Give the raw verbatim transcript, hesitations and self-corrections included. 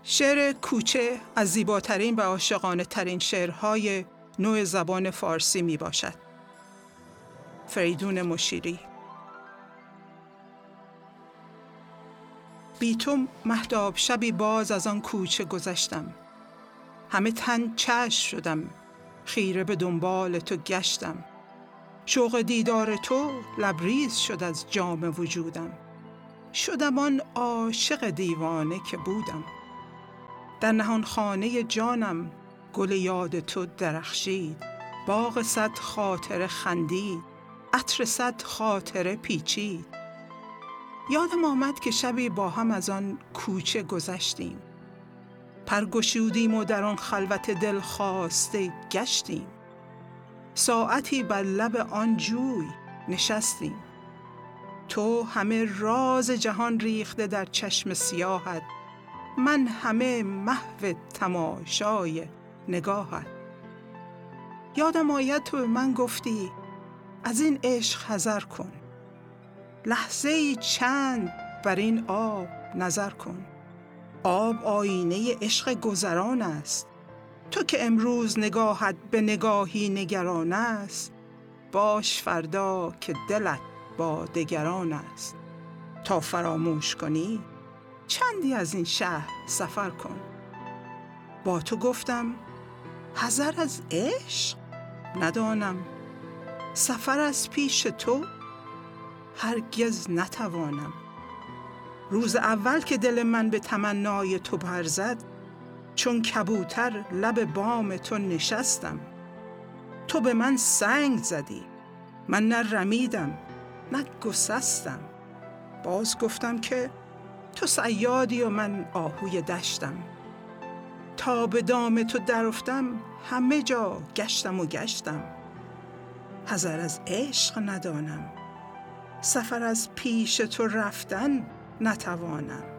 شعر کوچه از زیباترین و عاشقانه ترین شعرهای نوع زبان فارسی می باشد. فریدون مشیری. بی تو مهتاب شبی باز از آن کوچه گذشتم، همه تن چشم شدم، خیره به دنبال تو گشتم. شوق دیدار تو لبریز شد از جام وجودم، شدم آن عاشق دیوانه که بودم. در نهان خانه جانم گل یاد تو درخشید، باغ صد خاطره خندید، عطر صد خاطره پیچید. یادم آمد که شبی با هم از آن کوچه گذشتیم، پر گشودیم و در آن خلوت دل خواسته گشتیم. ساعتی بر لب آن جوی نشستیم، تو همه راز جهان ریخته در چشم سیاهت، من همه محو تماشای نگاهت. یادم آید تو به من گفتی از این عشق حذر کن، لحظه‌ای چند بر این آب نظر کن. آب آینه عشق گذران است، تو که امروز نگاهت به نگاهی نگران است، باش فردا که دلت با دگران است. تا فراموش کنی چندی از این شهر سفر کن. با تو گفتم حذر از عشق ندانم، سفر از پیش تو هرگز نتوانم. روز اول که دل من به تمنای تو پر زد، چون کبوتر لب بام تو نشستم. تو به من سنگ زدی، من نه رمیدم نه گسستم. باز گفتم که تو صیادی و من آهوی دشتم. تا به دام تو درافتم همه جا گشتم و گشتم. حذر از عشق ندانم، سفر از پیش تو رفتن نتوانم.